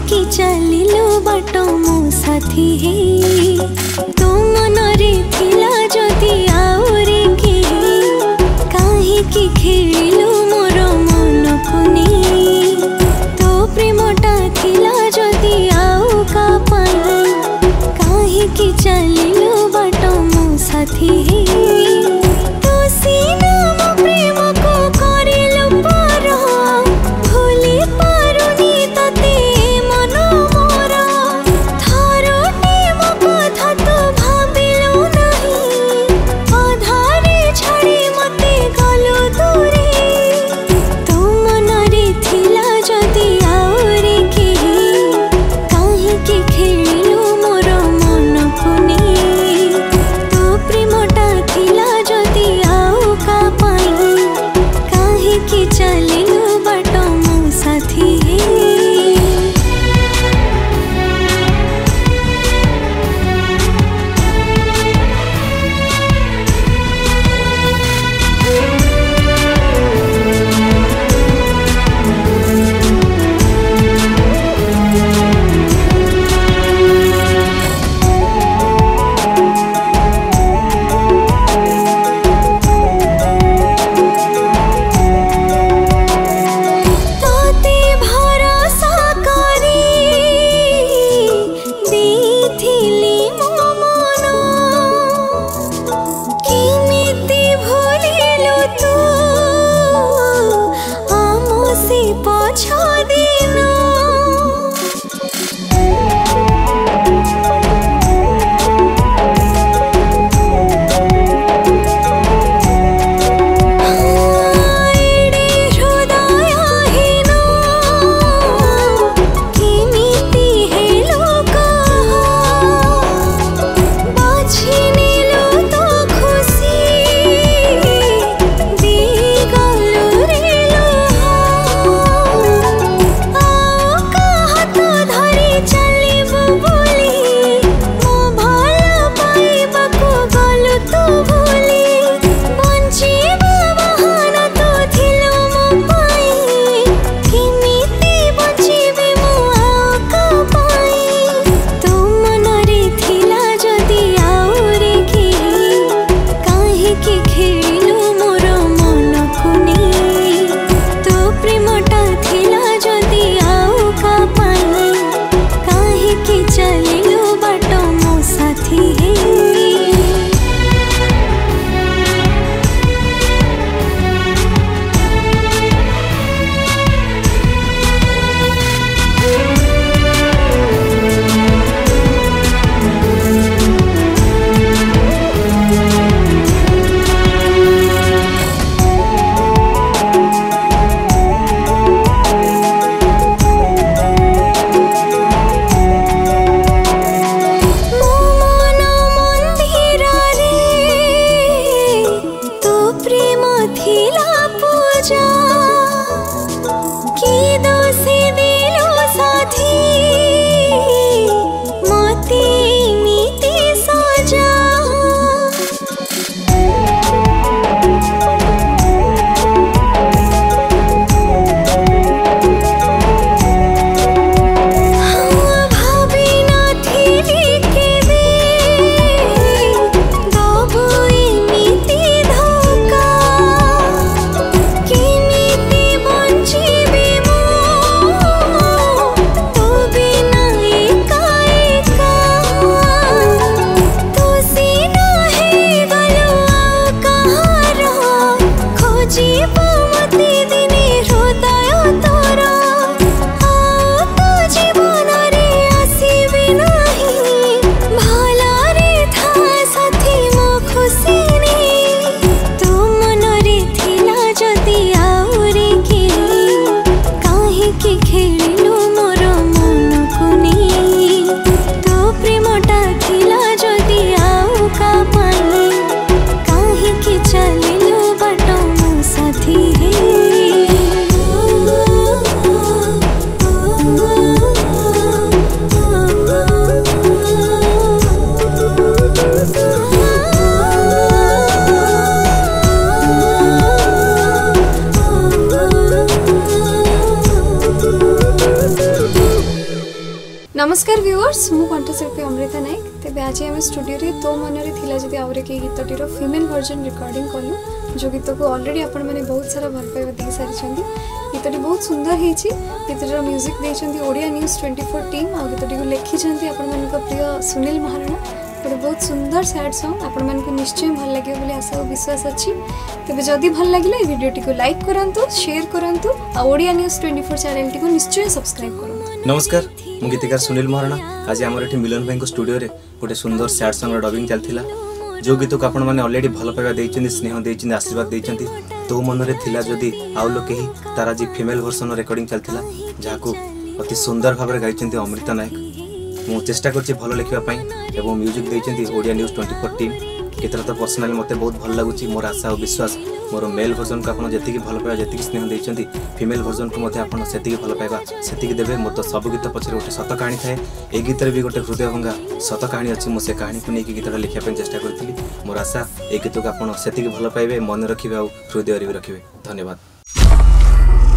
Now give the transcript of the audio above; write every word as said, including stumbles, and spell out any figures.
कि चलिलु बाट मो साथी हे तो मनरे थिला जदि आउरे के काहे कि खेलिलु मोर मन कुनी तो प्रेमटा थिला जदि आउ का पाई काहे कि चलिलु बाट मो साथी हे तो सीना मो प्रेम को करिलु पर भूली पारुनी तते मन मोर थरटे मो कथा तो भाबिलु नहीं अधारे छाड़ी मते गलु दूरे तो मनरे थिला जदि आउरे के काहे कि खेलिलु मोर मन कुनी तो प्रेमटा थिला जदि आउ का पाई काहे कि चलिलु बाट मो साथी हे तोते भरोसा करी देथिली मो मन केमिति भूलिलु तू आमो से पछ दिन एडे हृदयहीन केमिति हेलो कह बाछिनेलु तो खुशी देगलु रे लोह आओ कह तो धरी चलिबु बोली मो भल पाइबाकु गलु तू भूली बंचिबा बहाना तो थिलु मो पाई केमिति बंचिबे मो आओ का पाई तो मनरे थिला जदि आउरे के काहे कि खेलिलु मोर मन कुनी तो प्रेमटा थिला जदि आउ का पाई काहे कि चलिलु बाट मो साथी हे मो मन मंदिर रे तो प्रेम थिला पूजा कि दोषी दिलु साथी मते एमिति सजा भावी नथिली केबे दबु एमिति धोका नमस्कार व्यूअर्स मु कंठशिल्पी अमृता नायक तेज आज आम स्टूडियो रे तो मन थिला जदि आउरे के गीतटीर फीमेल वर्जन रिकॉर्डिंग कलु जो गीत को ऑलरेडी आपण मैंने बहुत सारा भल पाइबा दे सारी गीतटी बहुत सुंदर होती गीतर म्यूजिक देते Odia news twenty four team आ गीतटी को लिखिं आपण मान प्रिय सुनील महाराणा गोटे बहुत सुंदर सैड सॉन्ग आपण मान निश्चय भल लगे बोली आशा और विश्वास अच्छी तेज जदि भल लगे भिडियोटी को लाइक करंतु शेयर करंतु आ Odia news twenty four channel को निश्चय सब्सक्राइब करंतु। नमस्कार मु गीतकार सुनील महाराणा आज आमर ये मिलन भाई स्टूडियो रे गोटे सुंदर सैड सॉन्ग डबिंग चलता जो गीत को आपण मैंने ऑलरेडी भल पाइबा देइछन्ती स्नेह देइछन्ती आशीर्वाद देइछन्ती तो मन रे थिला जदि आउ लोके ही तार आज फीमेल वर्जन रिकॉर्डिंग चलता जहाँ अति सुंदर भाव में गाइछन्ती अमृता नायक मु चेष्टा करछि भल लिखिबा पई एवं म्यूजिक देइछन्ती Odia news twenty four team गीतर तो पर्सनली मते बहुत भल लागुछि मोर आशा और विश्वास मोर मेल वर्जन को आपण जति भल पाइबा जति स्नेह देइछन्ती फीमेल वर्जन को मते आपण सेति भल पाइबा सेति देबे मोर तो सब गीत पछरे गोटे सत कहानी थाए ए गीतर भी गोटे हृदय भंगा सत कहानी अछि मु से कहानी को नेकी गीतटा लिखिया पई चेष्टा करथिली मोर आशा ए गीत को आपण सेति भल पाइबे मन रखिबे और हृदय रे रखिबे। धन्यवाद।